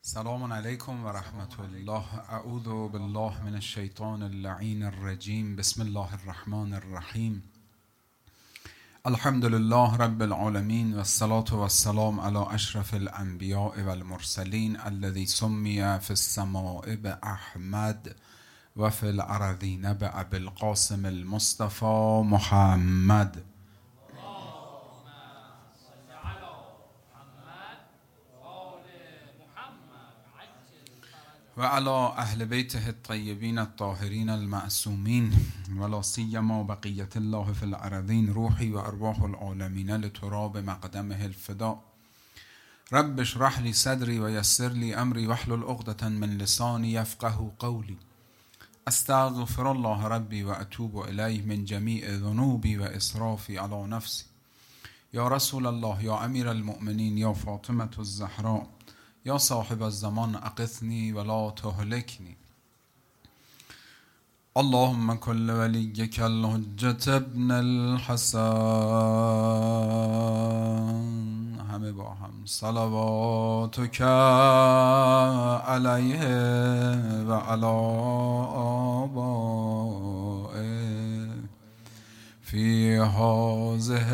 سلام علیکم و رحمت الله. اعوذ بالله من الشیطان اللعین الرجیم. بسم الله الرحمن الرحیم. الحمد لله رب العالمین و الصلاة و السلام علی اشرف الانبیاء و المرسلین الذی سمی فی السماء باحمد و فی الارضین بابی القاسم المصطفى محمد. و علی اهل بیته الطیبین الطاهرین المعصومین ولا سیما بقیة الله فی الارضین روحی و ارواح العالمین لتراب مقدمه الفداء. رب اشرح لی صدری و یسر لی امری واحلل عقدة من لسانی یفقه قولی. استغفر الله ربی و اتوب الیه من جمیع ذنوبی و اسرافی علی نفسی. یا رسول الله، یا امیر المؤمنین، یا فاطمة الزهراء، یا صاحب الزمان اغثنی ولا تهلکنی. اللهم کل ولیک الحجة ابن الحسن. همه با هم صلواتک علیه و علی آبائه فی هذه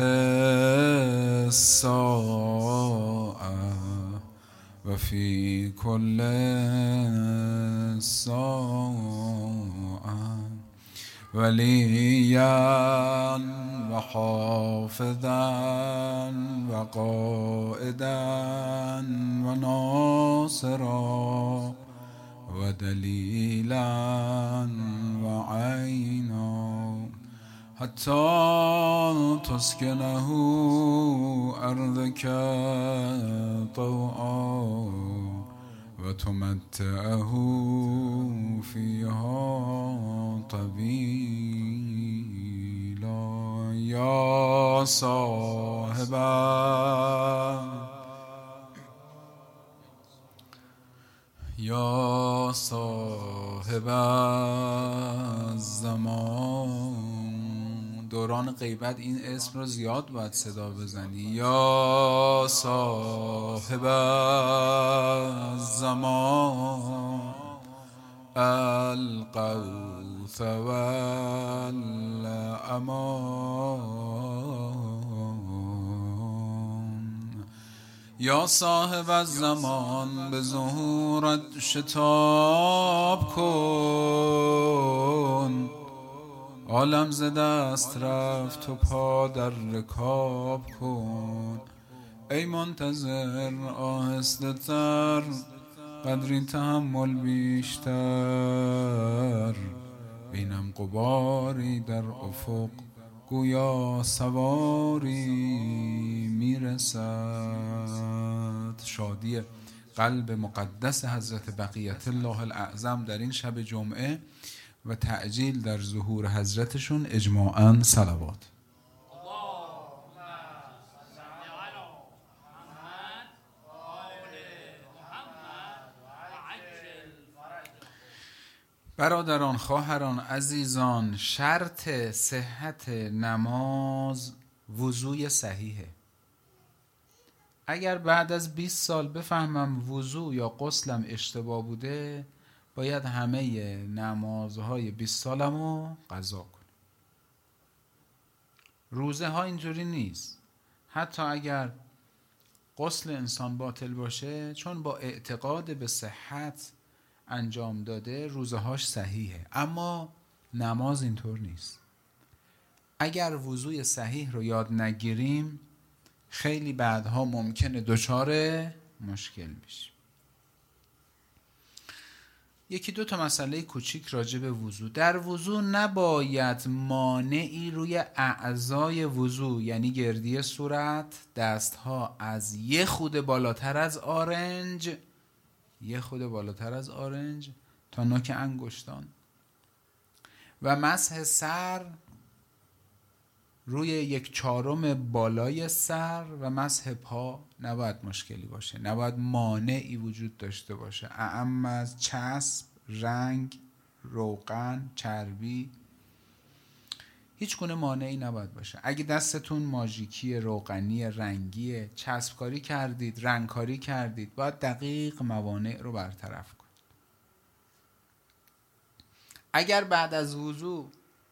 الساعة و فی کل ساعة ولیا و حافظا و قائدا و ناصرا و دلیلا و عینا حتی تسکنه ارضک طوعا و تمتعه فیها طویلا. یا صاحب الزمان. دوران غیبت این اسم رو زیاد باید صدا بزنی. یا صاحب الزمان الغوث والامان. یا صاحب الزمان به ظهورت شتاب کن. عالم ز دست رفت و پا در رکاب کن. ای منتظر آهسته تر، قدری تحمل بیشتر. بینم غباری در افق گویا سواری میرسد. شادی قلب مقدس حضرت بقیت الله الاعظم در این شب جمعه و تعجیل در ظهور حضرتشون اجماعاً صلوات. برادران، خواهران، عزیزان، شرط صحت نماز وضوی صحیحه. اگر بعد از 20 سال بفهمم وضو یا غسلم اشتباه بوده، باید همه نمازهای 20 سالمو قضا کنم. روزه ها اینجوری نیست. حتی اگر غسل انسان باطل باشه، چون با اعتقاد به صحت انجام داده، روزه هاش صحیحه. اما نماز اینطور نیست. اگر وضوی صحیح رو یاد نگیریم، خیلی بعدها ممکنه دچار مشکل بشیم. یکی دو تا مسئله کوچیک راجع به وضو. در وضو نباید مانعی روی اعضای وضو، یعنی گردی صورت، دستها از یه خود بالاتر از آرنج تا نوک انگشتان و مسح سر روی 1/4 بالای سر و مسح پا نباید مشکلی باشه. نباید مانعی وجود داشته باشه اعم از چسب، رنگ، روغن، چربی هیچ گونه مانعی نباید باشه. اگه دستتون ماژیکی، روغنی، رنگی، چسبکاری کردید، رنگکاری کردید، باید دقیق موانع رو برطرف کنید. اگر بعد از وضو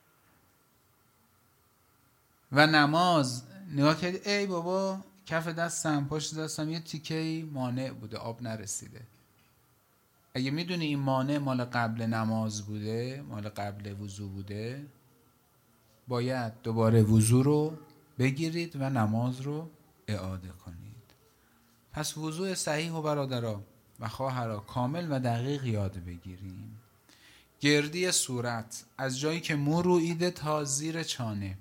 و نماز نگاه کردید ای بابا کف دستم، پشت دستم یه تیکه‌ای مانع بوده، آب نرسیده، اگه میدونی این مانع مال قبل نماز بوده، مال قبل وضو بوده، باید دوباره وضو رو بگیرید و نماز رو اعاده کنید. پس وضو صحیح و برادرها و خواهرها کامل و دقیق یاد بگیریم. گردی صورت از جایی که مو رویده تا زیر چانه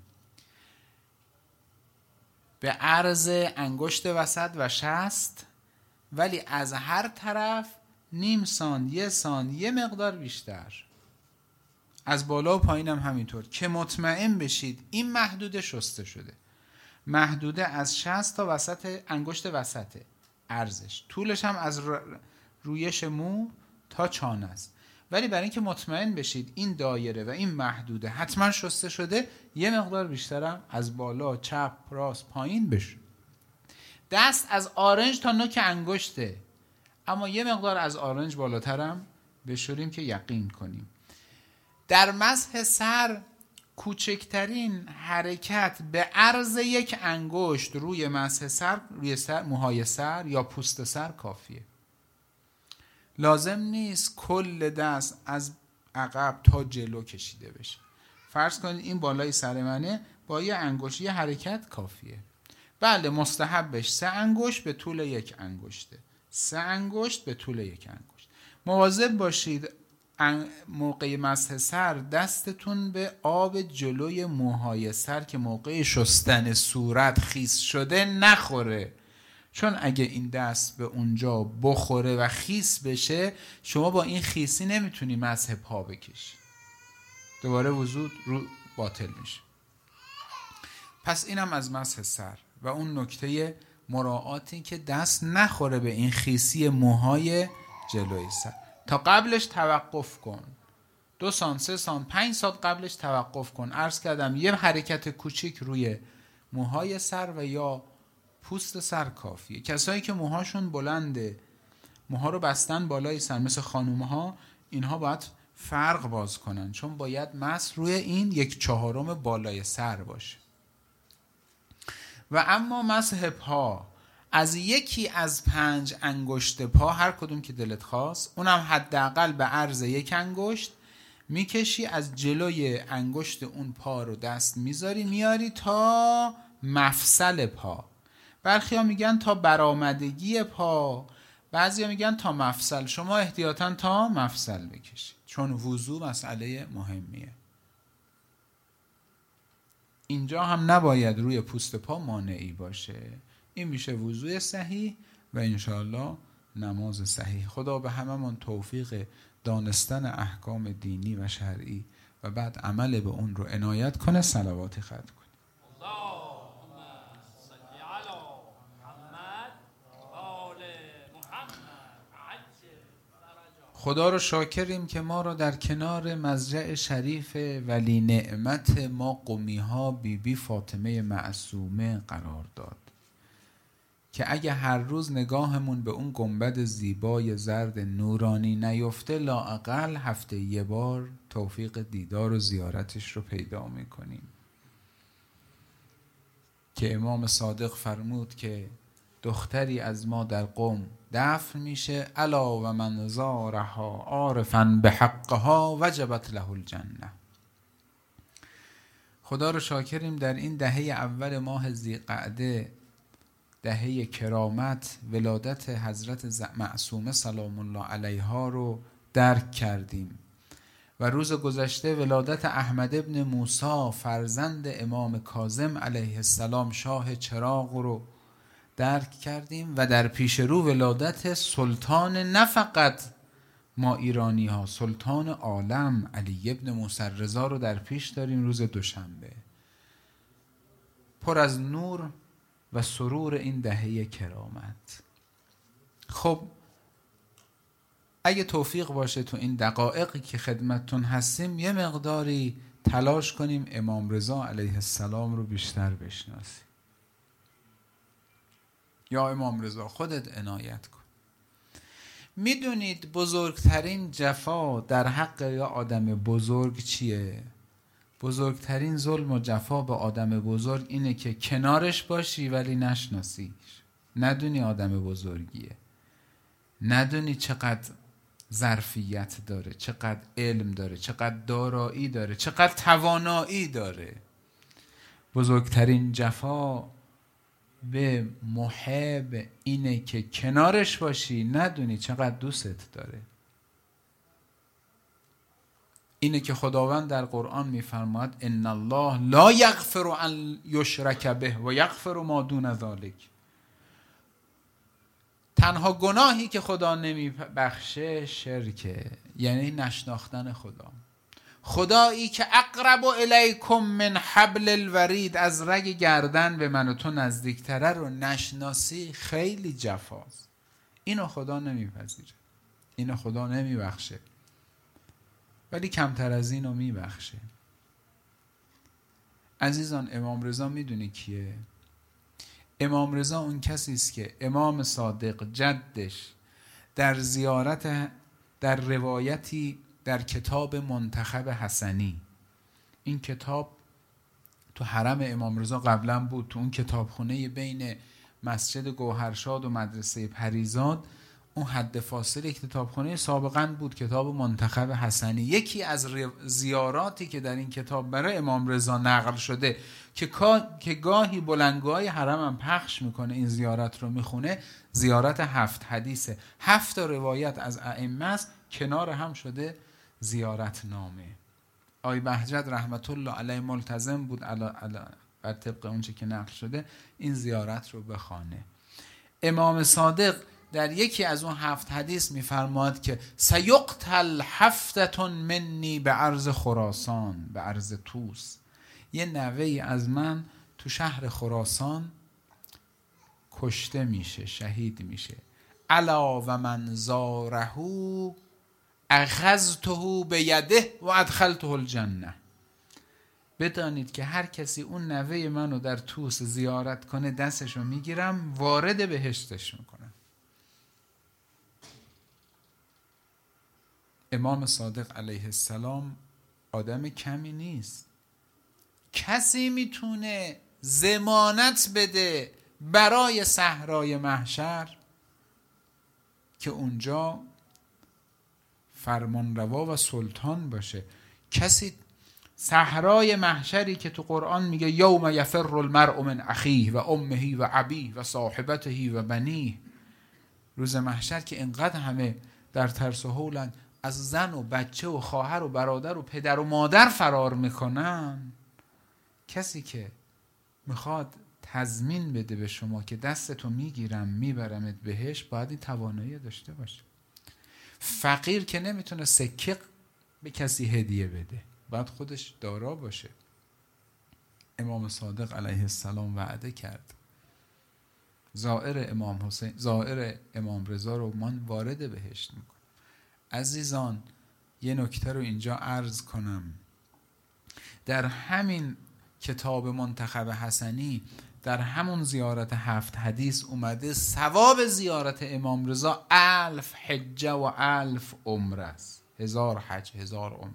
به عرض انگشت وسط و شست، ولی از هر طرف نیم سان، یه سان، یه مقدار بیشتر. از بالا و پایین هم همینطور که مطمئن بشید این محدوده شسته شده. محدوده از شست تا وسط انگشت وسطه عرضش، طولش هم از رویش مو تا چانه است. ولی برای اینکه مطمئن بشید این دایره و این محدوده حتما شسته شده، یه مقدار بیشترم از بالا، چپ، راست، پایین بشه. دست از آرنج تا نوک انگشته، اما یه مقدار از آرنج بالاترم بشوریم که یقین کنیم. در مسح سر کوچکترین حرکت به عرض یک انگشت روی مسح سر، روی سر، موهای سر یا پوست سر کافیه. لازم نیست کل دست از عقب تا جلو کشیده بشه. فرض کنید این بالای سر منه، با یه انگشت یه حرکت کافیه. بله مستحبش 3 انگشت به طول 1 انگشته، 3 انگشت به طول 1 انگشت. مواظب باشید موقع مسح سر دستتون به آب جلوی موهای سر که موقع شستن صورت خیس شده نخوره، چون اگه این دست به اونجا بخوره و خیس بشه، شما با این خیسی نمیتونی مسح پا بکشی، دوباره وضو رو باطل میشه. پس اینم از مسح سر و اون نکته مراعاتی که دست نخوره به این خیسی موهای جلوی سر. تا قبلش توقف کن، 2 سانت، 3 سانت، 5 سانت قبلش توقف کن. عرض کردم یه حرکت کوچیک روی موهای سر و یا پوست سر کافیه. کسایی که موهاشون بلنده، موها رو بستن بالای سر مثل خانومها، اینها باید فرق باز کنن، چون باید مسح روی این 1/4 بالای سر باشه. و اما مسح پا از یکی از 5 انگشت پا، هر کدوم که دلت خواست، اونم حداقل به عرض 1 انگشت میکشی، از جلوی انگشت اون پا رو دست میذاری میاری تا مفصل پا. برخیا میگن تا برآمدگی پا، بعضیا میگن تا مفصل. شما احتیاطاً تا مفصل بکشید، چون وضو مسئله مهمیه. اینجا هم نباید روی پوست پا مانعی باشه. این میشه وضوء صحیح و انشاءالله نماز صحیح. خدا به هممون توفیق دانستن احکام دینی و شرعی و بعد عمل به اون رو عنایت کنه. صلوات ختم کنه. خدا رو شاکریم که ما رو در کنار مضجع شریف ولی نعمت ما قمی ها بی فاطمه معصومه قرار داد که اگه هر روز نگاهمون به اون گنبد زیبای زرد نورانی نیفته، لااقل هفته 1 بار توفیق دیدار و زیارتش رو پیدا میکنیم. که امام صادق فرمود که دختری از ما در قم دفن میشه، الا و من زارها عارفا به حقها وجبت له الجنه. خدا رو شاکریم در این دهه اول ماه ذیقعده، دهه کرامت، ولادت حضرت معصومه سلام الله علیها رو درک کردیم و روز گذشته ولادت احمد ابن موسی فرزند امام کاظم علیه السلام شاه چراغ رو درک کردیم و در پیش رو ولادت سلطان نه فقط ما ایرانی ها، سلطان عالم علی ابن موسی رضا رو در پیش داریم روز دوشنبه. پر از نور و سرور این دهه کرامت. خب اگه توفیق باشه تو این دقایقی که خدمتتون هستیم یه مقداری تلاش کنیم امام رضا علیه السلام رو بیشتر بشناسیم. یا امام رضا خودت عنایت کن. میدونید بزرگترین جفا در حق یا آدم بزرگ چیه؟ بزرگترین ظلم و جفا به آدم بزرگ اینه که کنارش باشی ولی نشناسیش، ندونی آدم بزرگیه، ندونی چقدر ظرفیت داره، چقدر علم داره، چقدر دارایی داره، چقدر توانایی داره. بزرگترین جفا به محب اینه که کنارش باشی ندونی چقدر دوستت داره. اینه که خداوند در قرآن میفرماد ان الله لا یغفر ان یشرک به و یغفر ما دون ذلک. تنها گناهی که خدا نمیبخشه شرکه، یعنی نشناختن خدا. خدایی که اقرب الیکم من حبل الورید، از رگ گردن به من و تو نزدیکتره رو نشناسی خیلی جفاست. اینو خدا نمیپذیره، اینو خدا نمیبخشه، ولی کمتر از اینو میبخشه. عزیزان امام رضا میدونی کیه؟ امام رضا اون کسی است که امام صادق جدش در زیارت، در روایتی در کتاب منتخب حسنی، این کتاب تو حرم امام رضا قبلا بود، تو اون کتابخونه بین مسجد گوهرشاد و مدرسه پریزاد، اون حد فاصله کتابخونه سابقا بود کتاب منتخب حسنی. یکی از زیاراتی که در این کتاب برای امام رضا نقل شده که گاهی بلندگوهای حرم هم پخش میکنه این زیارت رو میخونه، زیارت 7 حدیثه، 7 روایت از ائمه است، کنار هم شده زیارت نامه. آقای بهجت رحمت الله علیه ملتزم بود بر طبق اونچه که نقل شده این زیارت رو بخونه. امام صادق در یکی از اون 7 حدیث میفرماد که سیقتل 7 منی به عرض خراسان، به عرض توس، یه نوه‌ای از من تو شهر خراسان کشته میشه، شهید میشه. الا و من زارهو اخذته بیده و ادخلته الجنه. بدانید که هر کسی اون نوه منو در توس زیارت کنه دستشو میگیرم وارد بهشتش میکنم. امام صادق علیه السلام آدم کمی نیست. کسی میتونه ضمانت بده برای صحرای محشر که اونجا فرمانروا و سلطان باشه؟ کسی صحرای محشری که تو قرآن میگه یوم یفر المرء من اخیه و امه و ابیه و صاحبته و بنیه، روز محشر که انقدر همه در ترس و هولن، از زن و بچه و خواهر و برادر و پدر و مادر فرار میکنن. کسی که میخواد تضمین بده به شما که دستتو میگیرم میبرمت بهش، باید این توانایی داشته باشه. فقیر که نمیتونه سکه به کسی هدیه بده، باید خودش دارا باشه. امام صادق علیه السلام وعده کرد زائر امام رضا رو من وارد بهشت میکنم. عزیزان یه نکته رو اینجا عرض کنم. در همین کتاب منتخب حسنی در همون زیارت 7 حدیث اومده ثواب زیارت امام رضا 1000 حجه و 1000 عمره است. 1000 حج 1000 عمره.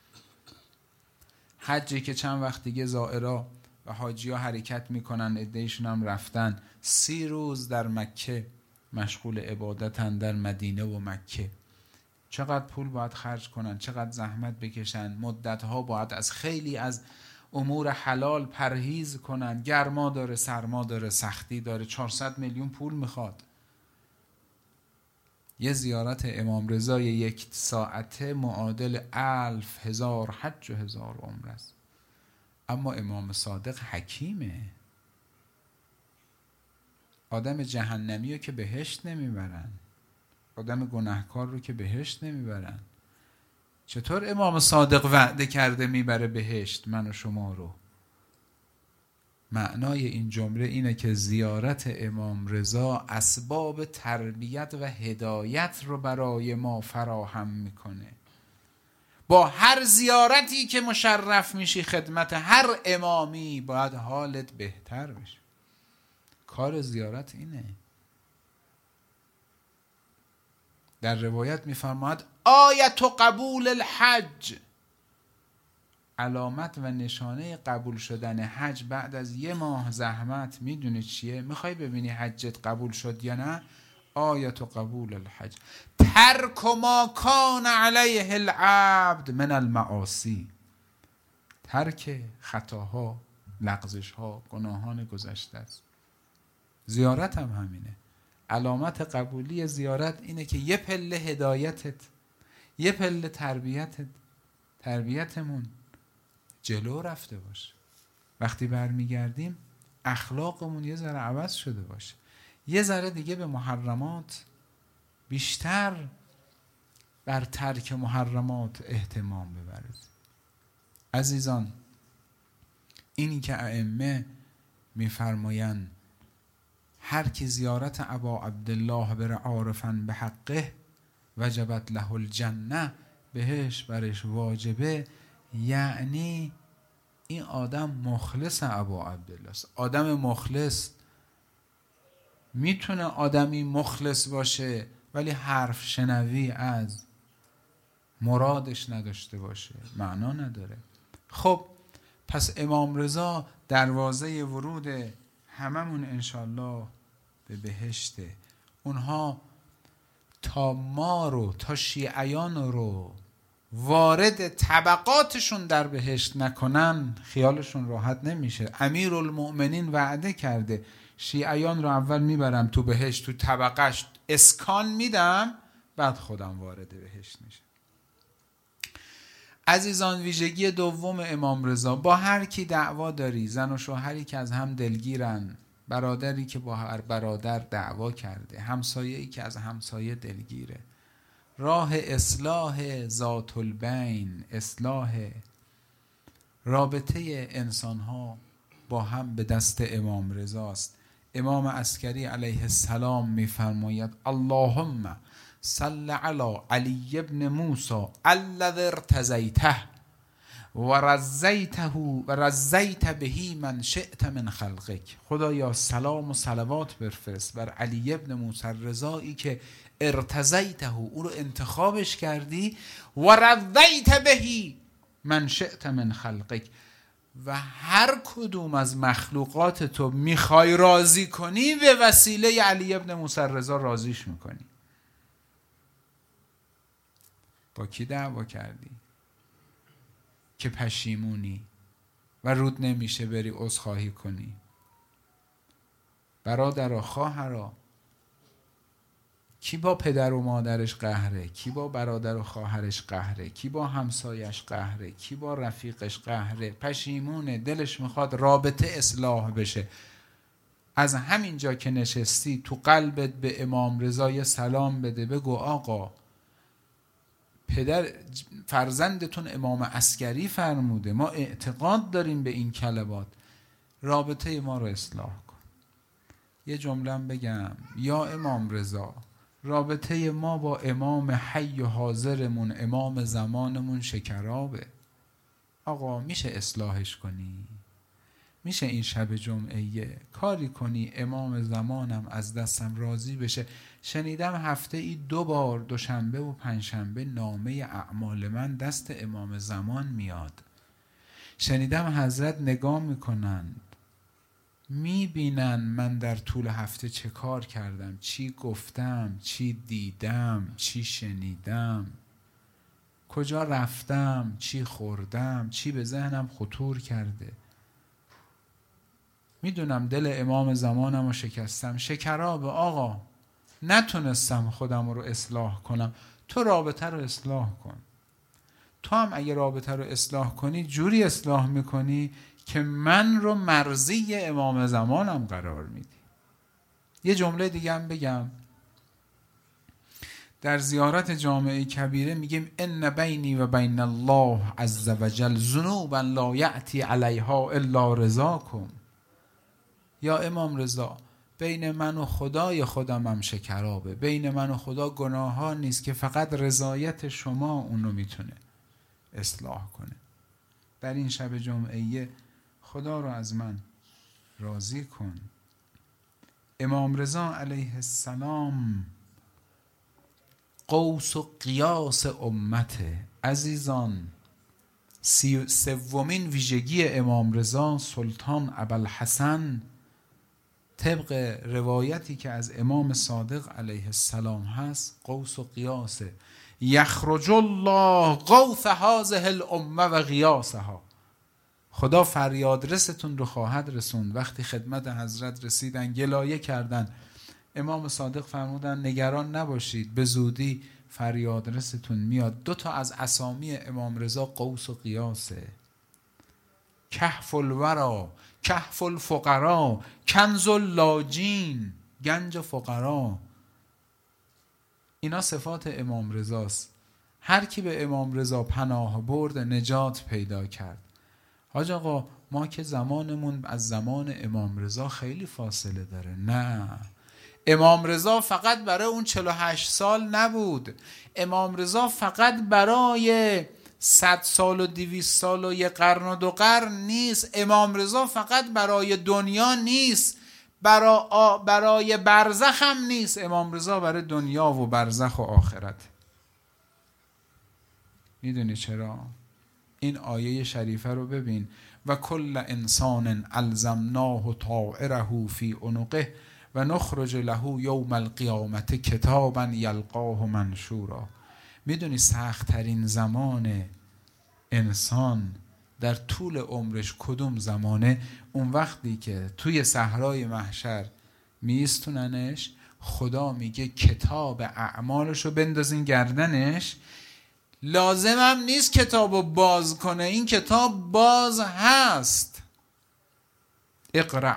حجی که چند وقت دیگه زائرا و حاجی ها حرکت میکنن، عده‌ایشون هم رفتن 30 روز در مکه مشغول عبادتن، در مدینه و مکه. چقدر پول باید خرج کنن، چقدر زحمت بکشن، مدتها باید از خیلی از امور حلال پرهیز کنن. گرما داره، سرما داره، سختی داره، 400 میلیون پول میخواد. یه زیارت امام رضا 1 ساعته معادل 1000 حج و 1000 عمره است. اما امام صادق حکیمه. آدم جهنمی رو که بهشت نمیبرن، آدم گناهکار رو که بهشت نمیبرن. چطور امام صادق وعده کرده میبره بهشت من و شما رو؟ معنای این جمله اینه که زیارت امام رضا اسباب تربیت و هدایت رو برای ما فراهم میکنه. با هر زیارتی که مشرف میشی خدمت هر امامی باید حالت بهتر بشه. کار زیارت اینه. در روایت میفرماید آیت قبول الحج، علامت و نشانه قبول شدن حج بعد از 1 ماه زحمت میدونی چیه؟ میخوای ببینی حجت قبول شد یا نه؟ آیت قبول الحج ترک ما کان علیه العبد من المعاصی، ترک خطاها، لغزشها، گناهان گذشته است. زیارت هم همینه. علامت قبولی زیارت اینه که یه پله هدایتت، یه پله تربیتمون جلو رفته باشه. وقتی برمیگردیم اخلاقمون یه ذره عوض شده باشه، یه ذره دیگه به محرمات بیشتر بر ترک محرمات اهتمام ببرید. عزیزان، اینی که ائمه میفرمایند هر کی زیارت ابا عبدالله بر عارفا به حقه وجبت له الجنه، بهش برش واجبه، یعنی این آدم مخلص ابا عبدالله است. آدم مخلص میتونه آدمی مخلص باشه ولی حرف شنوی از مرادش نداشته باشه، معنا نداره. خب پس امام رضا دروازه ورود هممون انشالله به بهشته. اونها تا ما رو، تا شیعیان رو وارد طبقاتشون در بهشت نکنن خیالشون راحت نمیشه. امیرالمؤمنین وعده کرده شیعیان رو اول میبرم تو بهشت، تو طبقش اسکان میدم، بعد خودم وارد بهشت میشه. عزیزان، ویژگی دوم امام رضا، با هر کی دعوا داری، زن و شوهری که از هم دلگیرن، برادری که با هر برادر دعوا کرده، همسایه‌ای که از همسایه دلگیره، راه اصلاح ذات البین، اصلاح رابطه انسان‌ها با هم به دست امام رضاست. امام عسکری علیه السلام می‌فرماید اللهم صل علی علی ابن موسی الذی ارتضیته و رضیت به من شئت من خلقک. خدایا سلام و صلوات بفرست بر علی ابن موسی رضایی که ارتضیته، او رو انتخابش کردی، و رضیت به من شئت من خلقک، و هر کدوم از مخلوقات تو میخوای راضی کنی به وسیله علی ابن موسی رضا راضیش میکنی. با کی دعوا کردی که پشیمونی و رود نمیشه بری عذرخواهی کنی؟ برادرها، خواهرها، کی با پدر و مادرش قهره؟ کی با برادر و خواهرش قهره؟ کی با همسایش قهره؟ کی با رفیقش قهره؟ پشیمونه، دلش میخواد رابطه اصلاح بشه. از همین جا که نشستی تو قلبت به امام رضا یه سلام بده، بگو آقا پدر فرزندتون امام عسکری فرموده، ما اعتقاد داریم به این کلمات، رابطه ما رو اصلاح کن. یه جمله بگم، یا امام رضا، رابطه ما با امام حی و حاضرمون، امام زمانمون شکرابه. آقا میشه اصلاحش کنی؟ میشه این شب جمعه کاری کنی امام زمانم از دستم راضی بشه؟ شنیدم هفته ای 2 بار، دوشنبه و پنجشنبه، نامه اعمال من دست امام زمان میاد. شنیدم حضرت نگاه میکنن، میبینن من در طول هفته چه کار کردم، چی گفتم، چی دیدم، چی شنیدم، کجا رفتم، چی خوردم، چی به ذهنم خطور کرده. میدونم دل امام زمانم رو شکستم، شکراب آقا، نتونستم خودم رو اصلاح کنم، تو رابطه رو اصلاح کن. تو هم اگه رابطه رو اصلاح کنی جوری اصلاح میکنی که من رو مرضی امام زمانم قرار میدی. یه جمله دیگه هم بگم، در زیارت جامعه کبیره میگیم ان بینی و بین الله عز وجل ذنوبا لا یأتی علیها الا رضاکم. یا امام رضا، بین من و خدای خودم هم شکرابه، بین من و خدا گناه ها نیست که فقط رضایت شما اونو میتونه. اصلاح کنه. در این شب جمعه خدا رو از من راضی کن. امام رضا علیه السلام قوس و قیاس امته. عزیزان، 33مین ویژگی امام رضا سلطان ابوالحسن طبق روایتی که از امام صادق علیه السلام هست قوس و قیاسه. یخرج الله قوس هذه الامه و قیاسها. خدا فریادرستون رو خواهد رسوند. وقتی خدمت حضرت رسیدن گلایه کردن، امام صادق فرمودن نگران نباشید، به زودی فریادرستون میاد. 2 از اسامی امام رضا قوس و قیاسه. کهف الورا، کهف الفقرا، کنز اللاجین، گنج فقرا. اینا صفات امام رضاست. هر کی به امام رضا پناه برد نجات پیدا کرد. حاج آقا ما که زمانمون از زمان امام رضا خیلی فاصله داره. نه، امام رضا فقط برای اون 48 سال نبود. امام رضا فقط برای 100 سال و 200 سال و 1 قرن و 2 قرن نیست. امام رضا فقط برای دنیا نیست، برای برزخ هم نیست. امام رضا برای دنیا و برزخ و آخرت. میدونی چرا؟ این آیه شریفه رو ببین. و کل انسان الزمناه طائره فی عنقه و نخرج له یوم القیامت کتابا یلقاه منشورا. میدونی سخت‌ترین زمان انسان در طول عمرش کدوم زمانه؟ اون وقتی که توی صحرای محشر میستوننش، خدا میگه کتاب اعمالشو بندازین گردنش. لازمم نیست کتابو باز کنه، این کتاب باز هست. اقرأ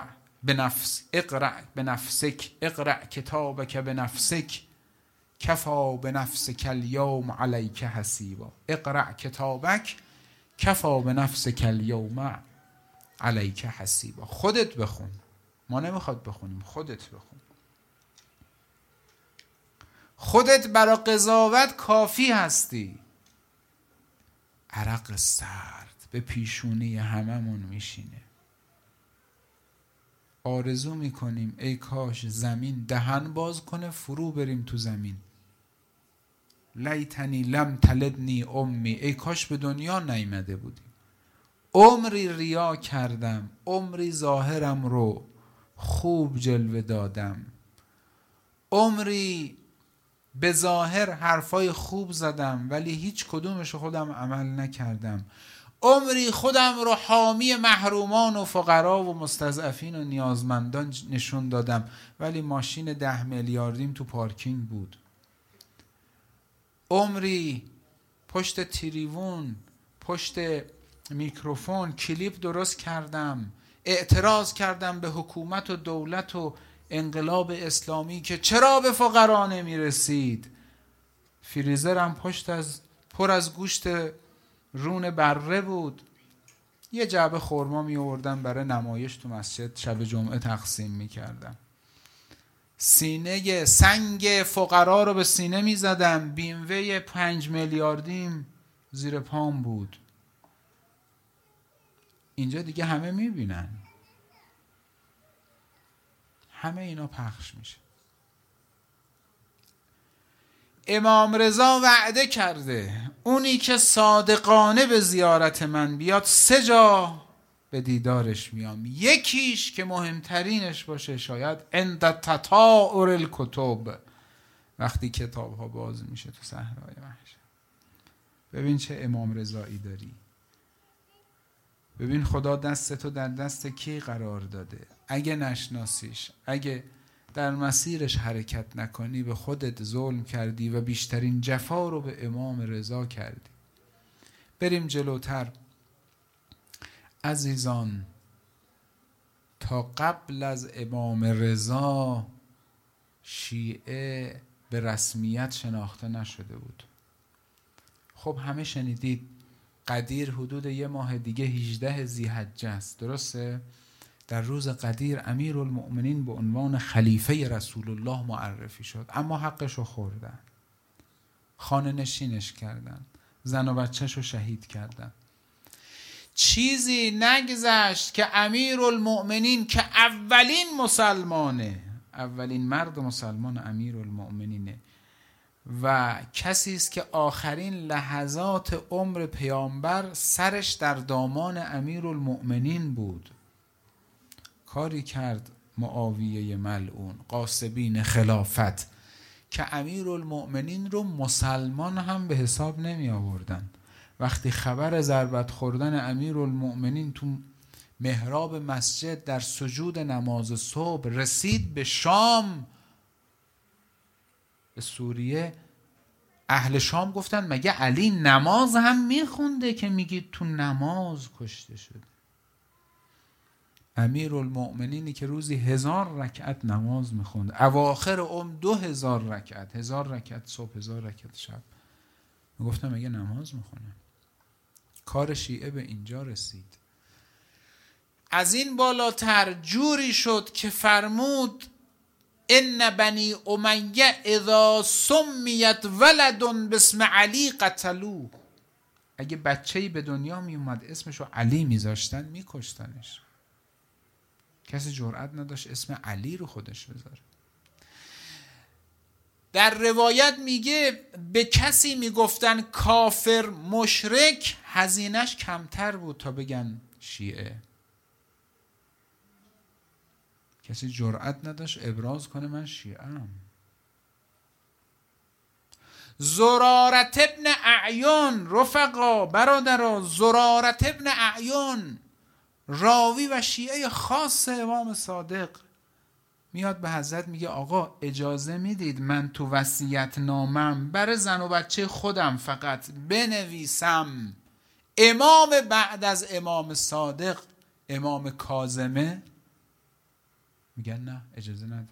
بنفسک اقرأ کتابک بنفسک کفا بنفسک الیوم علیک حسیبا. اقرأ کتابک کفا بنفسک الیوم علیک حسیبا. خودت بخون، ما نمیخواد بخونیم، خودت بخون. خودت برای قضاوت کافی هستی. عرق سرد به پیشونی هممون میشینه. آرزو میکنیم ای کاش زمین دهن باز کنه فرو بریم تو زمین. لیتنی لم تلدنی امی. ای کاش به دنیا نیامده بودیم. عمری ریا کردم، عمری ظاهرم رو خوب جلوه دادم، عمری به ظاهر حرفای خوب زدم ولی هیچ کدومش خودم عمل نکردم، عمری خودم رو حامی محرومان و فقرا و مستضعفین و نیازمندان نشون دادم ولی ماشین 10 میلیاردیم تو پارکینگ بود، عمری پشت تریبون، پشت میکروفون کلیپ درست کردم، اعتراض کردم به حکومت و دولت و انقلاب اسلامی که چرا به فقرا نمیرسید. فریزرم پر از گوشت رون بره بود، یه جعبه خرما می آوردم برای نمایش تو مسجد شب جمعه تقسیم می کردم. سینه سنگ فقرا رو به سینه می زدم. بیموی 5 میلیاردیم زیر پام بود. اینجا دیگه همه می بینن، همه اینا پخش میشه. امام رضا وعده کرده اونی که صادقانه به زیارت من بیاد 3 جا به دیدارش میام. یکیش که مهمترینش باشه شاید عند تطایر الکتب، وقتی کتاب ها باز میشه تو صحرای محشر. ببین چه امام رضایی داری. ببین خدا دستتو در دست کی قرار داده. اگه نشناسیش، اگه در مسیرش حرکت نکنی به خودت ظلم کردی و بیشترین جفا رو به امام رضا کردی. بریم جلوتر عزیزان. تا قبل از امام رضا شیعه به رسمیت شناخته نشده بود. خب همه شنیدید قدیر حدود 1 ماه دیگه 18 ذی‌حجه است، درسته؟ در روز قدیر امیرالمؤمنین به عنوان خلیفه رسول الله معرفی شد، اما حقشو خوردن، خانه نشینش کردن، زن و بچهش رو شهید کردن. چیزی نگذشت که امیرالمؤمنین که اولین مسلمانه، اولین مرد مسلمان امیرالمؤمنینه و کسی است که آخرین لحظات عمر پیامبر سرش در دامان امیرالمؤمنین بود، کاری کرد معاویه ملعون غاصبین خلافت که امیرالمؤمنین رو مسلمان هم به حساب نمی آوردن. وقتی خبر ضربت خوردن امیرالمؤمنین تو محراب مسجد در سجود نماز صبح رسید به شام، به سوریه، اهل شام گفتن مگه علی نماز هم میخونده که میگید تو نماز کشته شده؟ امیرالمؤمنینی که روزی 1000 رکعت نماز میخوند، اواخر عمر 2000 رکعت، 1000 رکعت صبح 1000 رکعت شب، میگفتن مگه نماز میخونه؟ کار شیعه به اینجا رسید. از این بالاتر جوری شد که فرمود ان بنی امیه اذا سمیت ولد باسم علی قتلوه. اگه بچه‌ای به دنیا می اومد اسمشو علی میذاشتن میکشتنش. کسی جرئت نداشت اسم علی رو خودش بذاره. در روایت میگه به کسی میگفتن کافر مشرک، هزینه‌اش کمتر بود تا بگن شیعه. کسی جرئت نداشت ابراز کنه من شیعه‌ام. زرارت ابن اعیان، رفقا برادرا، زرارت ابن اعیان راوی و شیعه خاص امام صادق میاد به حضرت میگه آقا اجازه میدید من تو وصیت نامم برای زن و بچه خودم فقط بنویسم امام بعد از امام صادق امام کاظمه؟ میگن نه اجازه نداره.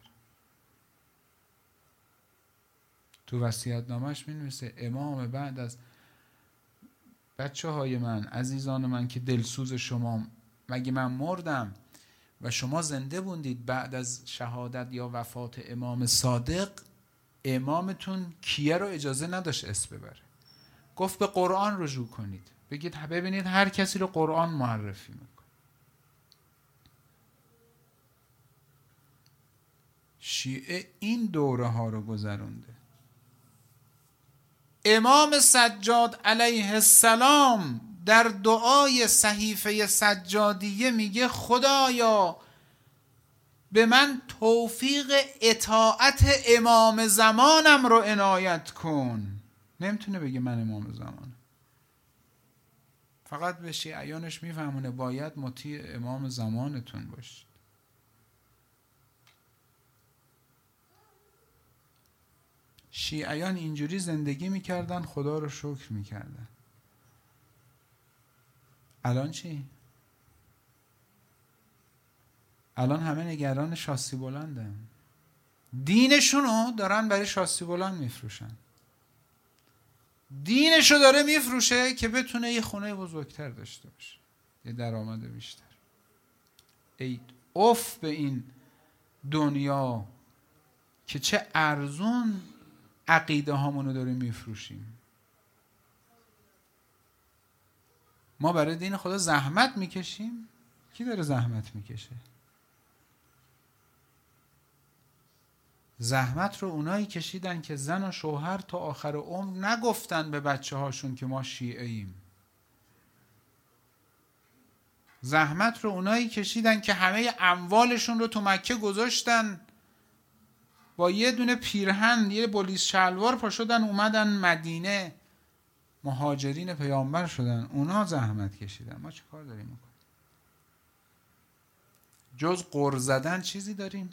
تو وصیت نامش مینویسه امام بعد از بچه های من، عزیزان من که دلسوز شما، مگه من مردم و شما زنده بودید بعد از شهادت یا وفات امام صادق، امامتون کیه رو اجازه نداشت اسم ببره. گفت به قرآن رجوع کنید، بگید ببینید هر کسی رو قرآن معرفی میکنه. شیعه این دوره ها رو گذرونده. امام سجاد علیه السلام در دعای صحیفه سجادیه میگه خدایا به من توفیق اطاعت امام زمانم رو عنایت کن. نمیتونه بگه من امام زمانم، فقط به شیعیانش میفهمونه باید مطیع امام زمانتون باشید. شیعیان اینجوری زندگی میکردن، خدا رو شکر میکردن. الان چی؟ الان همه نگران شاسی بلندن، دینشونو دارن برای شاسی بلند میفروشن. دینشو داره میفروشه که بتونه یه خونه بزرگتر داشته باشه، یه درآمد بیشتر. ای اوف به این دنیا که چه ارزون عقیده هامونو داریم میفروشیم. ما برای دین خدا زحمت میکشیم. کی داره زحمت میکشه؟ زحمت رو اونایی کشیدن که زن و شوهر تا آخر عمر نگفتن به بچه هاشون که ما شیعه ایم. زحمت رو اونایی کشیدن که همه اموالشون رو تو مکه گذاشتن، با یه دونه پیرهن یه بولیس شلوار پا شدن اومدن مدینه، مهاجرین پیامبر شدن. اونا زحمت کشیدن. ما چه کار داریم میکنیم؟ جز غر زدن چیزی داریم؟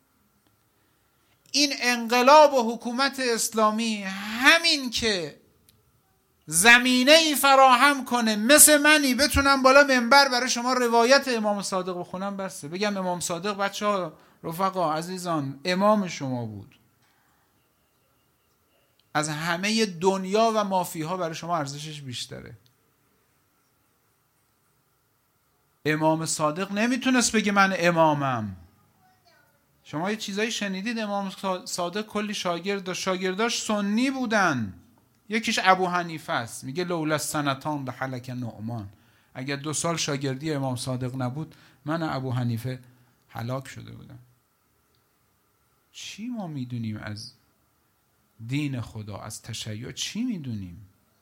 این انقلاب و حکومت اسلامی همین که زمینه‌ای فراهم کنه مثل منی بتونم بالا منبر برای شما روایت امام صادق بخونم، بسه بگم امام صادق بچه‌ها رفقا عزیزان امام شما بود، از همه دنیا و مافیها برای شما ارزشش بیشتره. امام صادق نمیتونست بگه من امامم. شما یه چیزایی شنیدید امام صادق کلی شاگرد داشت، شاگرداش سنی بودن، یکیش ابو حنیفه است، میگه لولا سنتان لهلک نعمان، اگر 2 سال شاگردی امام صادق نبود من ابو حنیفه هلاک شده بودم. چی ما میدونیم از دین خدا، از تشیع چی میدونیم؟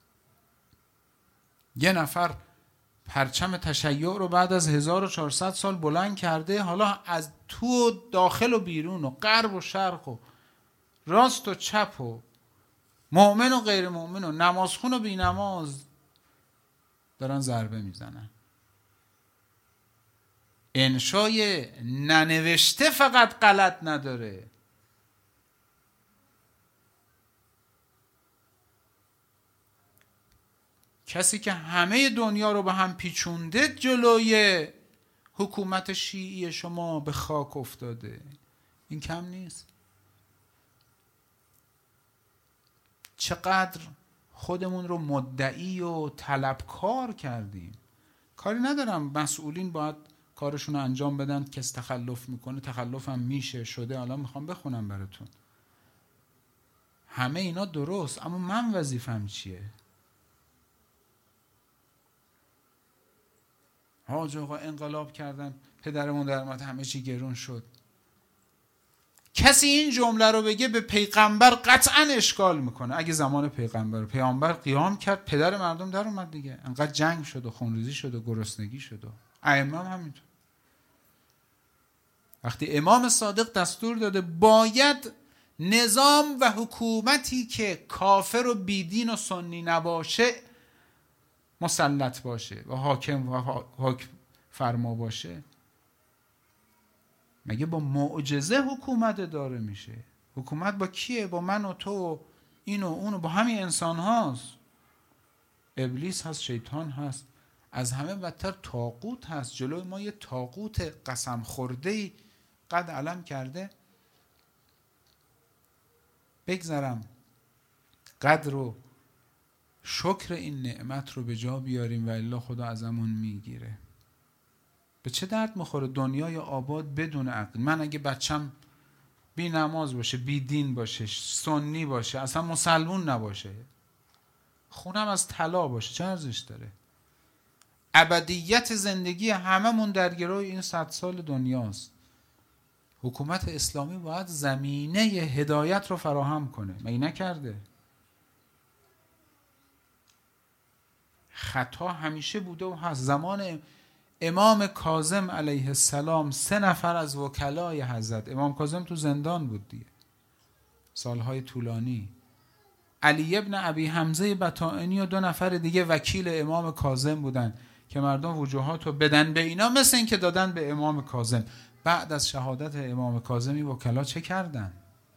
یه نفر پرچم تشیع رو بعد از 1400 سال بلند کرده، حالا از تو و داخل و بیرون و غرب و شرق و راست و چپ و مؤمن و غیر مؤمن و نمازخون و بی نماز دارن ضربه میزنن. انشای ننوشته فقط غلط نداره. کسی که همه دنیا رو به هم پیچونده جلوی حکومت شیعی شما به خاک افتاده، این کم نیست. چقدر خودمون رو مدعی و طلبکار کردیم. کاری ندارم، مسئولین باید کارشون رو انجام بدن، کسی تخلف میکنه تخلف هم میشه شده. الان میخوام بخونم براتون، همه اینا درست، اما من وظیفم چیه؟ حاج آقا انقلاب کردن، پدرمون در اومد، همه چی گرون شد. کسی این جمله رو بگه به پیغمبر قطعا اشکال میکنه. اگه زمان پیغمبر قیام کرد، پدر مردم در اومد دیگه، انقدر جنگ شد و خونریزی شد و گرسنگی شد و ائمه هم همینطور. وقتی امام صادق دستور داده باید نظام و حکومتی که کافر و بیدین و سنی نباشه مسلط باشه و حاکم فرما باشه، مگه با معجزه حکومت داره میشه؟ حکومت با کیه؟ با من و تو و این و اون و با همین انسان هاست. ابلیس هست، شیطان هست، از همه بدتر طاغوت هست. جلوی ما یه طاغوت قسم خورده‌ای قد علم کرده. بگذارم قدر و شکر این نعمت رو به جا بیاریم و الا خدا ازمون میگیره. به چه درد میخوره دنیای آباد بدون عقل؟ من اگه بچم بی نماز باشه، بی دین باشه، سنی باشه، اصلا مسلمون نباشه، خونم از طلا باشه، چه ارزش داره؟ ابدیت زندگی هممون در گروه این 100 سال دنیاست. حکومت اسلامی باید زمینه هدایت رو فراهم کنه، مگه نکرده؟ خطا همیشه بوده و هست. زمان امام کاظم علیه السلام 3 نفر از وکلای حضرت، امام کاظم تو زندان بود دیگه سالهای طولانی، علی ابن ابی حمزه بطائنی و 2 نفر دیگه وکیل امام کاظم بودن که مردم وجوهات رو بدن به اینا، مثل این که دادن به امام کاظم. بعد از شهادت امام کاظمی وکلا چه کردن؟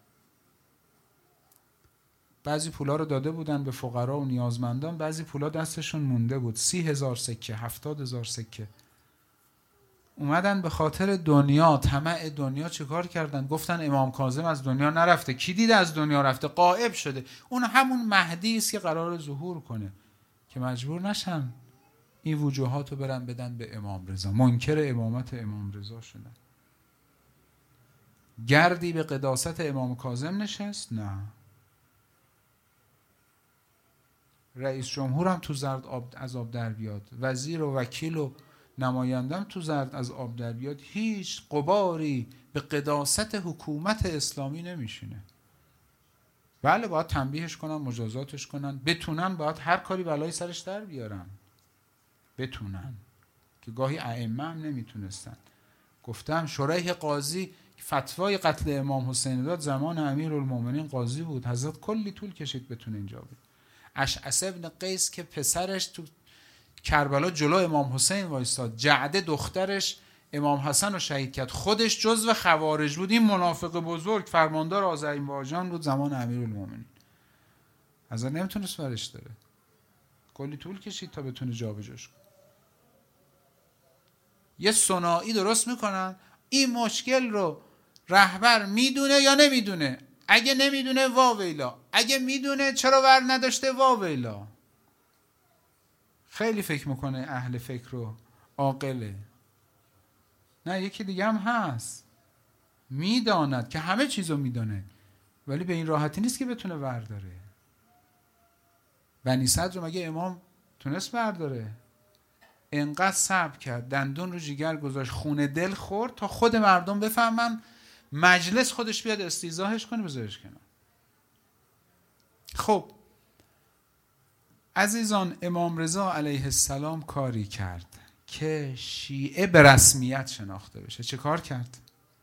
بعضی پولا رو داده بودن به فقرا و نیازمندان، بعضی پولا دستشون مونده بود، 30,000 سکه، 70,000 سکه. اومدن به خاطر دنیا، طمع دنیا چیکار کردن؟ گفتن امام کاظم از دنیا نرفته. کی دیده از دنیا رفته؟ غائب شده. اون همون مهدی است که قرار ظهور کنه، که مجبور نشن این وجوهات رو برن بدن به امام رضا. منکر امامت امام رضا شدن. گردی به قداست امام کاظم نشست؟ نه. رئیس جمهورم تو زرد از آب در بیاد، وزیر و وکیل و نمایندم تو زرد از آب در بیاد، هیچ غباری به قداست حکومت اسلامی نمیشینه. بله باید تنبیهش کنن، مجازاتش کنن، بتونن باید هر کاری بلای سرش در بیارن، بتونن، که گاهی ائمه هم نمیتونستن. گفتم شریح قاضی فتوای قتل امام حسین داد، زمان امیرالمومنین قاضی بود، حضرت کلی طول کشید بتونه اینجا بود. اشعث ابن قیس که پسرش تو کربلا جلو امام حسین وایستاد، جعده دخترش امام حسن رو شهید کرد، خودش جزو خوارج بود. این منافق بزرگ فرماندار آذربایجان بود زمان امیرالمومنین. حضرت نمیتونست ورش داره، کلی طول کشید تا بتونه جابجاش کنه. یه ثنایی درست میکنن. این مشکل رو رهبر میدونه یا نمیدونه؟ اگه نمیدونه واویلا، اگه میدونه چرا ور نداشته واویلا. خیلی فکر میکنه اهل فکر و عاقله. نه، یکی دیگه هم هست میداند که همه چیزو میدونه، ولی به این راحتی نیست که بتونه ور داره. بنی صدر رو مگه امام تونست برداره؟ انقدر صبر کرد، دندون رو جیگر گذاشت، خون دل خورد تا خود مردم بفهمن، مجلس خودش بیاد استیضاحش کنه بذارش کنار. خب عزیزان، امام رضا علیه السلام کاری کرد که شیعه به رسمیت شناخته بشه. چه کار کرد؟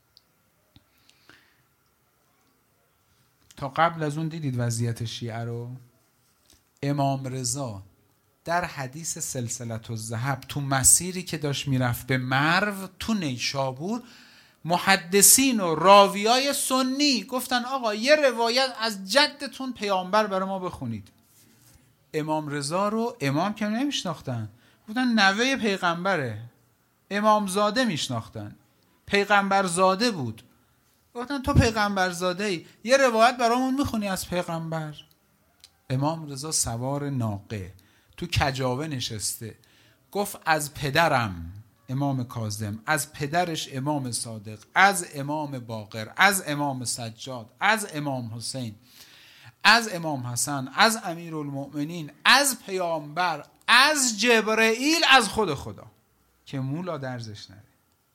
تا قبل از اون دیدید وضعیت شیعه رو؟ امام رضا در حدیث سلسلة الذهب تو مسیری که داشت میرفت به مرو تو نیشابور، محدثین و راویای سنی گفتن آقا یه روایت از جدتون پیامبر برای ما بخونید. امام رضا رو امام که نمیشناختن، گفتن نوه پیغمبره. امام زاده میشناختن، پیغمبر زاده بود. گفتن تو پیغمبر زاده ای، یه روایت برامون میخونی از پیغمبر؟ امام رضا سوار ناقه تو کجاوه نشسته، گفت از پدرم امام کاظم، از پدرش امام صادق، از امام باقر، از امام سجاد، از امام حسین، از امام حسن، از امیرالمؤمنین، از پیامبر، از جبرئیل، از خود خدا، که مولا درزش نره.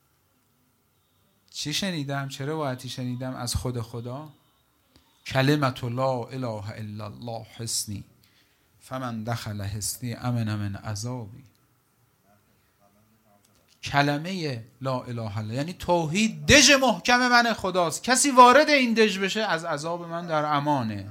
چی شنیدم؟ چه روایتی شنیدم از خود خدا؟ کلمت لا اله الا الله حسنی فمن دخل حسنی امن من عذابی. کلمه لا اله الا، یعنی توحید دژ محکم من خداست، کسی وارد این دژ بشه از عذاب من در امانه.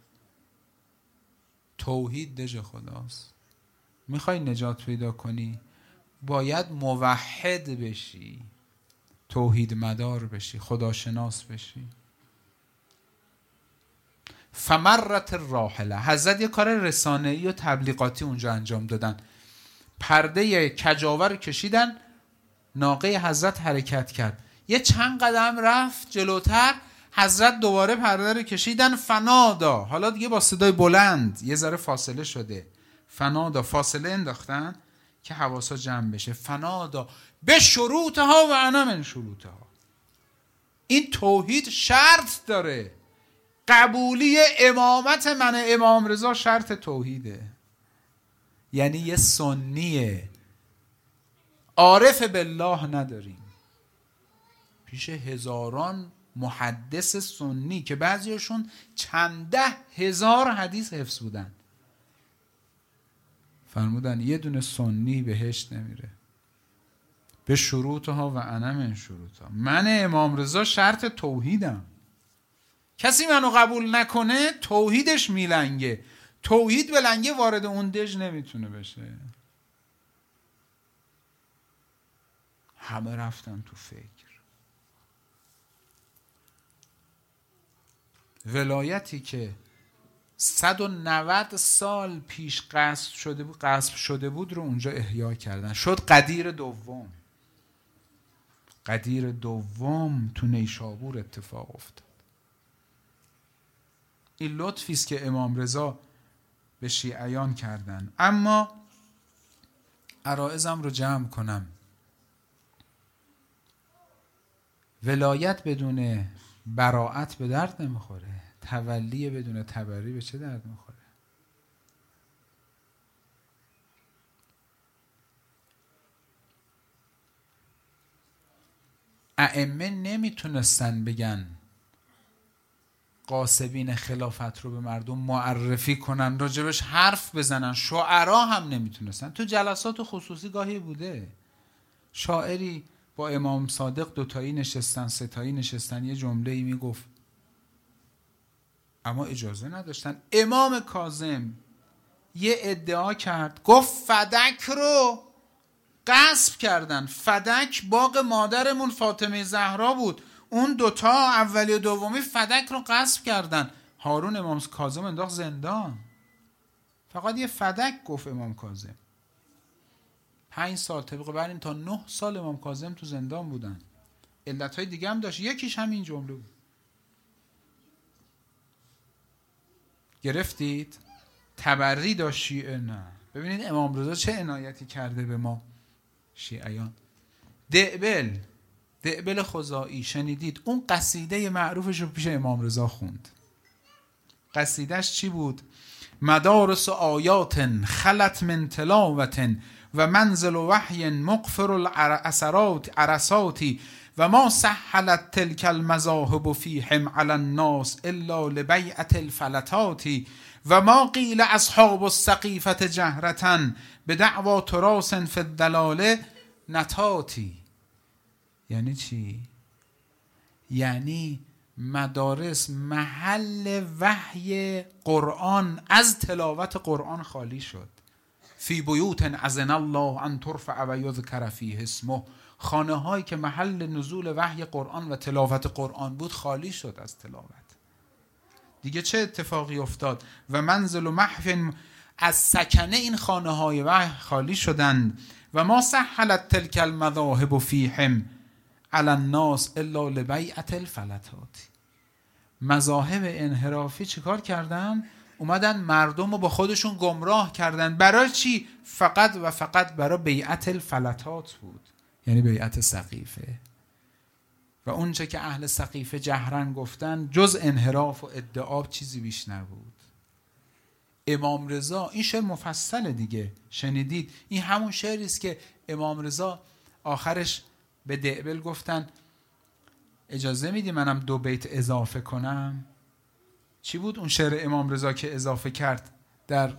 توحید دژ خداست. میخوای نجات پیدا کنی باید موحد بشی، توحید مدار بشی، خداشناس بشی. فمرت الراحله، حضرت یه کار رسانه‌ای و تبلیغاتی اونجا انجام دادن. پرده کجاوه رو کشیدن، ناقه حضرت حرکت کرد. یه چند قدم رفت جلوتر، حضرت دوباره پرده رو کشیدن. فنادا، حالا دیگه با صدای بلند، یه ذره فاصله شده. فنادا، فاصله انداختن که حواسا جمع بشه. فنادا به شروطها و انا من شروطها. این توحید شرط داره. قبولی امامت من امام رضا شرط توحیده. یعنی یه سنیه عارف بالله نداریم، پیش هزاران محدث سنی که بعضیشون چند ده هزار حدیث حفظ بودن، فرمودن یه دونه سنی بهشت نمیره. به شروطها و انا من شروطها. من امام رضا شرط توحیدم. کسی منو قبول نکنه توحیدش میلنگه. توحید بلنگه وارد اون دژ نمیتونه بشه. همه رفتن تو فکر. ولایتی که 190 سال پیش غصب شده بود رو اونجا احیا کردن. شد قدیر دوم. قدیر دوم تو نیشابور اتفاق افتاد. این لطفی است که امام رضا به شیعیان کردن. اما عرائضم رو جمع کنم. ولایت بدون براءت به درد نمیخوره. تولی بدون تبری به چه درد میخوره؟ ائمه نمیتونستن بگن قاسبین خلافت رو به مردم معرفی کنن، راجبش حرف بزنن. شاعرها هم نمیتونستن. تو جلسات خصوصی گاهی بوده شاعری با امام صادق دوتایی نشستن، ستایی نشستن، یه جمله‌ای میگفت، اما اجازه نداشتن. امام کاظم یه ادعا کرد، گفت فدک رو غصب کردن. فدک باغ مادرمون فاطمه زهرا بود، اون دوتا اولی و دومی فدک رو غصب کردن. هارون امام کاظم انداخت زندان. فقط یه فدک گفت امام کاظم. 5 سال طبق بر این تا 9 سال امام کاظم تو زندان بودن. علتهای دیگه هم داشت، یکیش همین جمله بود. گرفتید؟ تبری داشت شیعه نه. ببینید امام رضا چه عنایتی کرده به ما شیعیان. دعبل خزاعی شنیدید؟ اون قصیده معروفش رو پیش امام رضا خوند. قصیدهش چی بود؟ مدارس آیات خلت من تلاوت و منزل وحی مغفر العرسات و ما سهلت تلك المذاهب فیهم علی الناس الا لبیعة الفلتات و ما قیل اصحاب السقیفة جهرة بدعوی تراث فی الدلال نتاتی. یعنی چی؟ یعنی مدارس محل وحی قرآن از تلاوت قرآن خالی شد. فی بیوت اذن الله ان ترفع و یذکر فیه اسمه، خانه هایی که محل نزول وحی قرآن و تلاوت قرآن بود خالی شد از تلاوت. دیگه چه اتفاقی افتاد؟ و منزل و محو، از سکنه این خانه های وحی خالی شدند. و ما سهلت تلک المذاهب فیهم علی الناس الا لبیعة الفلتات. مذاهب انحرافی چیکار کردن؟ اومدن مردم رو با خودشون گمراه کردن. برای چی؟ فقط و فقط برای بیعت الفلتات بود، یعنی بیعت سقیفه. و اونچه که اهل سقیفه جهرن گفتن جز انحراف و ادعا چیزی بیش نبود. امام رضا، این شعر مفصل دیگه شنیدید، این همون شعری است که امام رضا آخرش به دعبل گفتن اجازه میدی منم 2 بیت اضافه کنم؟ چی بود اون شعر امام رضا که اضافه کرد در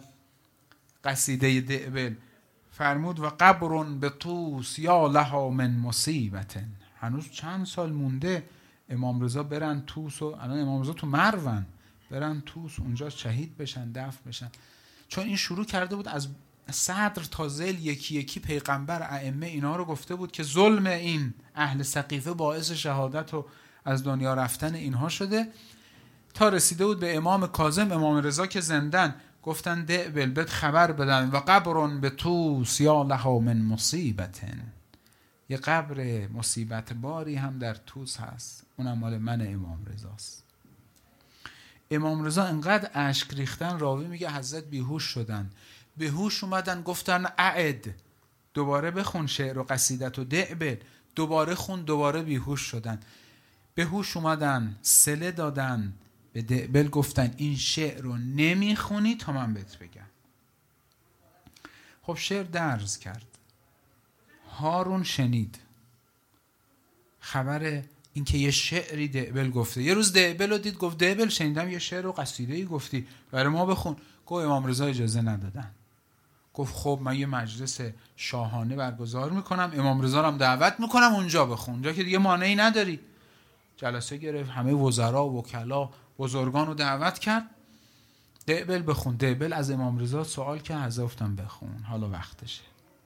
قصیده دعبل؟ فرمود و قبر به طوس یا لها من مصیبت. هنوز چند سال مونده امام رضا برن طوس، و الان امام رضا تو مروان، برن طوس اونجا شهید بشن، دفن بشن. چون این شروع کرده بود از صدر تا ذیل یکی یکی پیغمبر، ائمه اینا رو گفته بود که ظلم این اهل سقیفه باعث شهادت و از دنیا رفتن اینها شده، تا رسیده بود به امام کاظم. امام رضا که زندن گفتن دعبل بهت خبر بدن و قبر به طوس یا لها من مصیبت، یه قبر مصیبت باری هم در طوس هست، اونم مال من امام رضاست. امام رضا انقدر اشک ریختن، راوی میگه حضرت بیهوش شدن، بیهوش اومدن گفتن اعد، دوباره بخون شعر و قصیدت و دعبل، دوباره خون، دوباره بیهوش شدن. بیهوش اومدن صله دادن به دعبل، گفتن این شعر رو نمیخونی تا من بهت بگم. خب شعر درز کرد، هارون شنید خبر این که یه شعری دعبل گفته. یه روز دعبل رو دید، گفت دعبل شنیدم یه شعر و قصیده‌ای گفتی، برای ما بخون. گفت امام رضا اجازه ندادن. گفت خب من یه مجلس شاهانه برگزار میکنم، امام رضا رو هم دعوت میکنم اونجا بخون، اونجا که دیگه مانعی نداری. جلسه گرفت، همه وزرا و وکلا بزرگان رو دعوت کرد، دعبل بخون. دعبل از امام رضا سوال کرد، حضرت گفتم بخون، حالا وقتشه.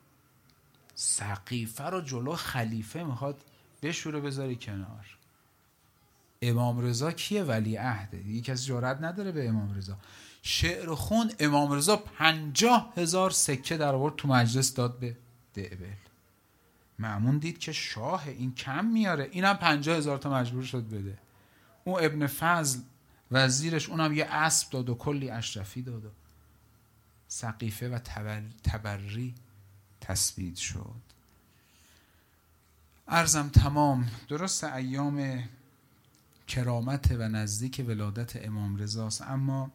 سقیفه رو جلو خلیفه میخواد بشوره بذاری کنار. امام رضا کیه؟ ولی عهده دیگه، کسی جرئت نداره به امام رضا. شعر خون، امام رضا 50,000 سکه در آورد تو مجلس داد به دعبل. مأمون دید که شاه این کم میاره، اینم 50,000 تا مجبور شد بده. اون ابن فضل وزیرش اونم یه اسب داد و کلی اشرفی داد و سقیفه و تبری تثبیت شد. عرضم تمام. درست ایام کرامت و نزدیک ولادت امام رضاست، اما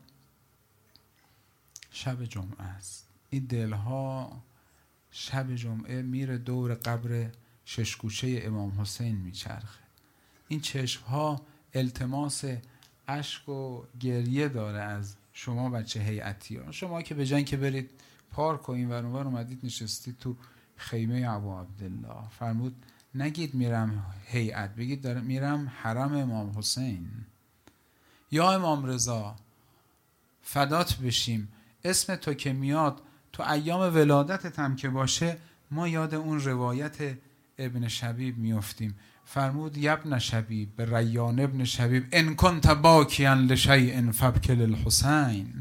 شب جمعه است. این دلها شب جمعه میره دور قبر ششگوشه امام حسین میچرخه. این چشمها التماس اشک و گریه داره از شما بچه هیئتی ها. شما که به جای که برید پارک و این ور اونور اومدید نشستید تو خیمه ابو عبدالله. فرمود نگید میرم هیئت، بگید دارم میرم حرم امام حسین. یا امام رضا فدات بشیم، اسم تو که میاد تو ایام ولادتت هم که باشه، ما یاد اون روایت ابن شبیب میافتیم. فرمود یبن شبیب به ریان ابن شبیب ان کنت باکیا لشیء فابکی للحسین.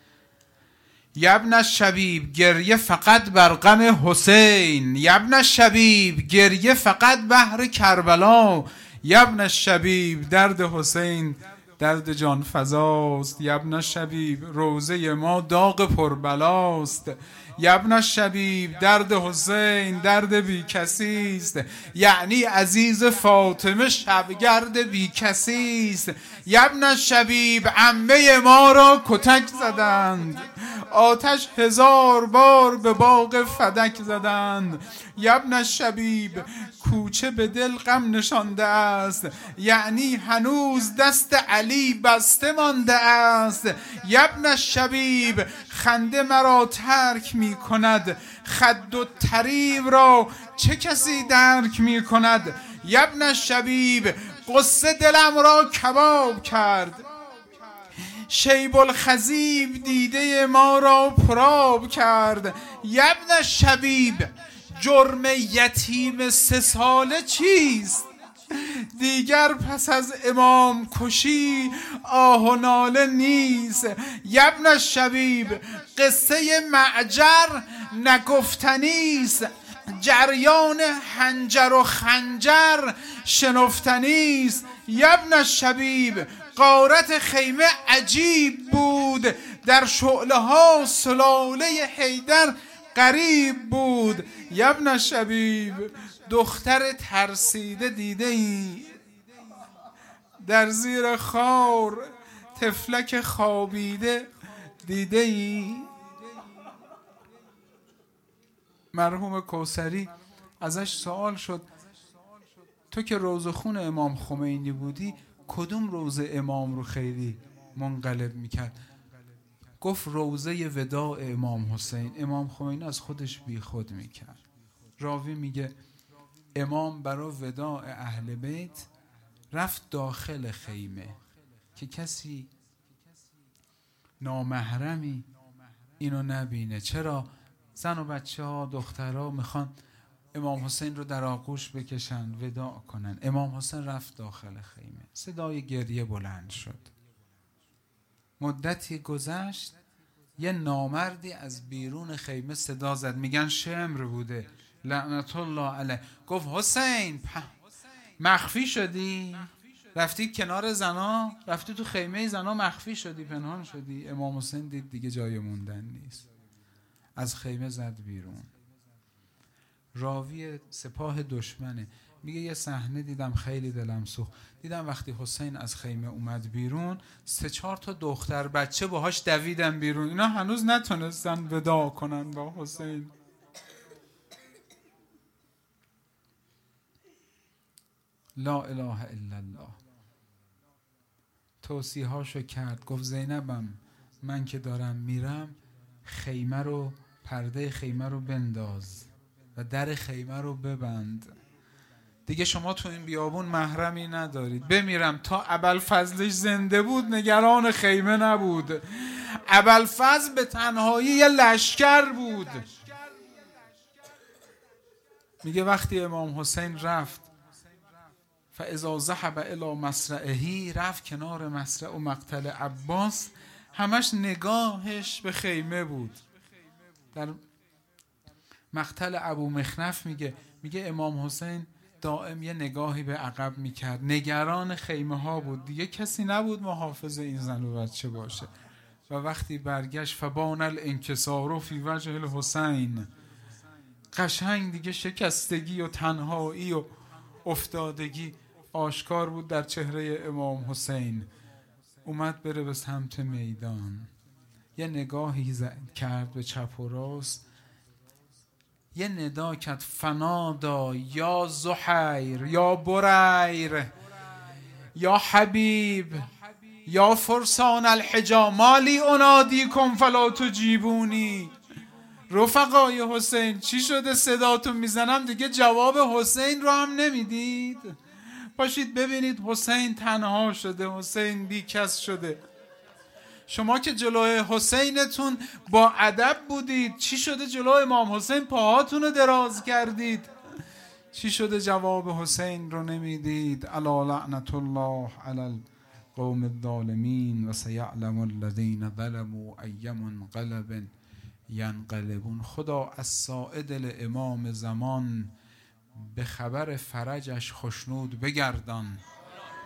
یبن شبیب گریه فقط بر غم حسین، یبن شبیب گریه فقط بهر کربلا، یبن شبیب درد حسین درد جان فزاست. یبن شبیب روزه ما داغ پربلاست. یبن شبیب درد حسین درد بی کسیست، یعنی عزیز فاطمه شبگرد بی کسیست. یبن شبیب عمه ما را کتک زدند، آتش 1000 بار به باغ فدک زدند. یبن شبیب کوچه به دل غم نشانده است، یعنی هنوز دست علی بسته مانده است. یبن شبیب خنده مرا ترک می کند، خد و طریب را چه کسی درک می کند. یبن شبیب قصه دلم را کباب کرد، شیب الخزیب دیده ما را پراب کرد. یبن شبیب جرم یتیم 3 ساله چیست؟ دیگر پس از امام کشی آه و ناله نیست. یبن شبیب قصه معجر نگفتنیست، جریان حنجر و خنجر شنفتنیست. یبن شبیب غارت خیمه عجیب بود، در شعله ها سلاله حیدر غریب بود. یبن شبیب دختر ترسیده دیده ای، در زیر خار طفلک خوابیده دیده ای. مرحوم کوثری ازش سوال شد تو که روضه خون امام خمینی بودی کدوم روضه امام رو خیلی منقلب میکرد؟ گفت روضه وداع امام حسین. امام خمینی از خودش بی خود میکرد. راوی میگه امام برای وداع اهل بیت رفت داخل خیمه که کسی نامحرمی اینو نبینه. چرا؟ زن و بچه ها دخترها میخوان امام حسین رو در آغوش بکشن وداع کنن. امام حسین رفت داخل خیمه، صدای گریه بلند شد. مدتی گذشت، یه نامردی از بیرون خیمه صدا زد، میگن شمر بوده لعنت الله علیه. گفت حسین مخفی شدی؟ رفتی کنار زنا؟ رفتی تو خیمه زنا مخفی شدی پنهان شدی؟ امام حسین دید دیگه جای موندن نیست، از خیمه زد بیرون. راوی سپاه دشمنه میگه یه صحنه دیدم خیلی دلم سوخت. دیدم وقتی حسین از خیمه اومد بیرون 3-4 تا دختر بچه باهاش دویدن بیرون، اینا هنوز نتونستن وداع کنن با حسین. لا اله الا الله. توصیهاشو کرد، گفت زینبم من که دارم میرم خیمه رو پرده خیمه رو بنداز و در خیمه رو ببند، دیگه شما تو این بیابون محرمی ندارید. بمیرم تا ابوالفضلش زنده بود نگران خیمه نبود. ابوالفضل به تنهایی یه لشکر بود. میگه وقتی امام حسین رفت فاذا ذهب الی مصرعه، رفت کنار مصرع و مقتل عباس، همش نگاهش به خیمه بود. در مقتل ابو مخنف میگه امام حسین دائم یه نگاهی به عقب میکرد، نگران خیمه ها بود، دیگه کسی نبود محافظ این زن و بچه باشه. و وقتی برگشت فبان الانکسار فی وجه الحسین، قشنگ دیگه شکستگی و تنهایی و افتادگی آشکار بود در چهره امام حسین. اومد بره به سمت میدان، یه نگاهی کرد به چپ و راست، یه ندا کرد فنادا یا زحیر یا بریر یا حبیب یا فرسان الحجا مالی انادیکم فلا تجیبونی. رفقای حسین چی شده صداتون میزنم دیگه جواب حسین رو هم نمیدید؟ باشید ببینید حسین تنها شده، حسین بی کس شده. شما که جلوی حسینتون با ادب بودید، چی شده جلوی امام حسین پاهاتون رو دراز کردید؟ چی شده جواب حسین رو نمیدید؟ الا لعنت الله علی القوم الظالمین و سیعلم الذین ظلموا ای منقلب ینقلبون. خدا از ساعد دل امام زمان به خبر فرجش خوشنود بگردان.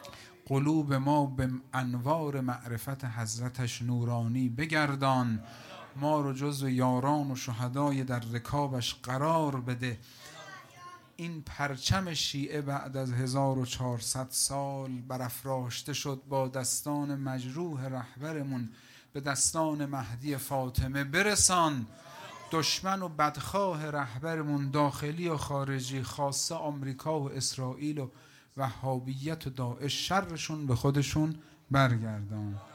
قلوب ما به انوار معرفت حضرتش نورانی بگردان. ما رو جزو یاران و شهدای در رکابش قرار بده. این پرچم شیعه بعد از 1400 سال برافراشته شد با دستان مجروح رهبرمون به دستان مهدی فاطمه برسان. دشمن و بدخواه رهبرمون داخلی و خارجی، خاصه آمریکا و اسرائیل و وهابیت و داعش، شرشون به خودشون برگردان.